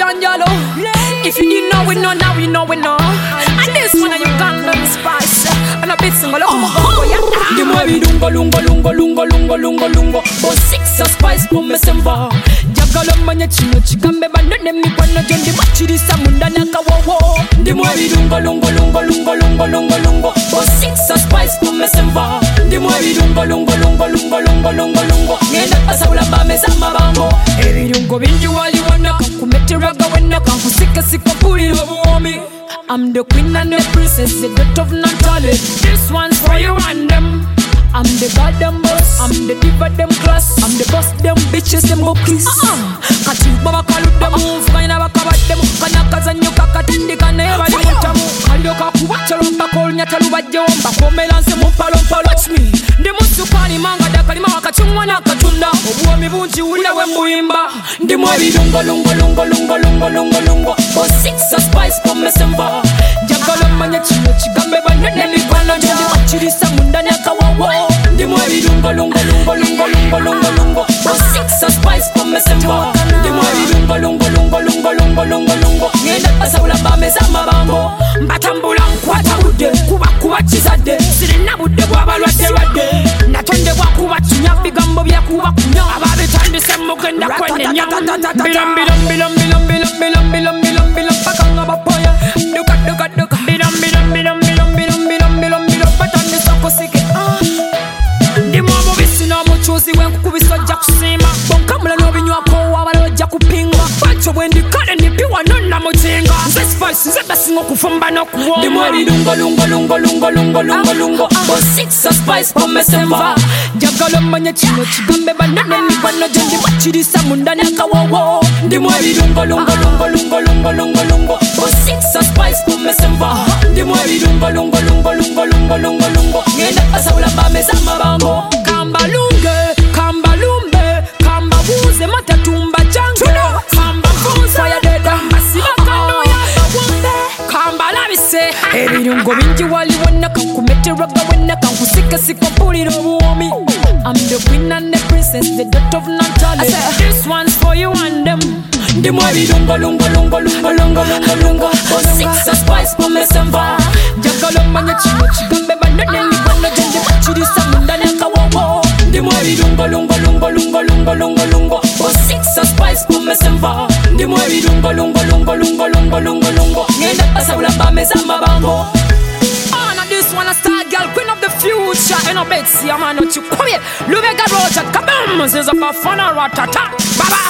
and yellow. If you didn't know, we know now, we know, we know. And this one of Ugandan spice. And a bit single, the more we lungo, lungo, lungo, lungo, lungo, lungo, lungo. But six of spice, come me semba. Jagalo manya chino, chikambe bandone mi kwano jondi machiri samunda naka wo. The more we lungo, lungo, lungo, lungo, lungo, lungo, lungo. But six of spice, come me semba. The more we lungo, lungo, lungo, lungo, lungo, lungo, lungo. Ngenda pasa ulamba meza mabango. Ebi lungo binju wali wana kakumete raga wena kankusika sika puli obuomi. I'm the queen and the princess, the daughter of Natalie. This one's for you and them. I'm the goddamn boss, I'm the diva them class. I'm the boss them bitches them go kiss. Kati baba kalu them move, kaina bakabat them. Kanya kazanyo kakatindi kaneva di mutamu. Kalyo kakuwacha lomba kol nyatalu bajomba. Komelanse mumpalo mpalo. Watch me, the musupani manga da kalima wakachungwa na katunda. Obuomi bunji ule we muimba. The mwabi lungo lungo lungo lungo lungo lungo lungo. For six of spice for me semba. Jagalo manya chino chigambe bandone mi kwano jondi machiri samunda nyaka wawo. The more we lungo, lungo, lungo, lungo, lungo, lungo, lungo. For six of spice for me semba. The more we lungo, lungo, lungo, lungo, lungo, lungo, lungo. Ngenda pasa ulamba meza mabango. Mbatambula nkwata bude, kuba chizade. Sirina bude bwabalwadde lwadde. Natonde bwakuba chunya bigambo byakuba kunya. Ababe tandi semugenda kwene nya. Bilam bilam bilam bilam bilam bilam bilam bilam bilam pakanga bapoya. Duka duka duka. Bilam bilam bilam bilam bilam bilam bilam bilam patandi soko sike. Ndi mwamu bisina muchuzi wenkukubisa ojja kusiima. Bonkamula n'obinywako wabala ojja kupinga. Bwekyo bwe ndikale nipiwa nonna mutinga. Nze spice nze basinga okufumba n'okuwomba. Ndi mweri lungo lungo lungo lungo lungo lungo lungo. Bo six of spice pome semva. Jagala manya kino kigambe banane mikwano gye ndi bakirisa munda n'akawowo. Ndi mweri lungo lungo lungo lungo lungo lungo lungo. Bo six of spice pome semva. Ndi mweri lungo lungo lungo lungo lungo lungo lungo. Ngenda pasawula bameza mabango. Kambalunge, kambalumbe, kambabuze matatumba jange. Kambabuze, fire dead, kambasiba kano ya bawombe. Kambalabise, ebirungo bingi wali wonna kankumete raga wonna kankusika sika pulira obuwomi. I'm the queen and the princess, the daughter of Natalie. This one's for you and them. The more we lungo lungo lungo lungo lungo lungo lungo. For six of spice for me semba. Jagalo manya chino chigambe banane mikwano gye bakirisa munda n'akawowo. The more we lungo lungo lungo lungo lungo lungo lungo. For six of spice for me semba. The more we lungo lungo lungo lungo lungo lungo lungo. Ngenda pasa ulamba meza mabango. This one a star girl, queen of the future. And I bet see a man not you come here. Lubega Roger, kabam, says a bafana ratata. Baba.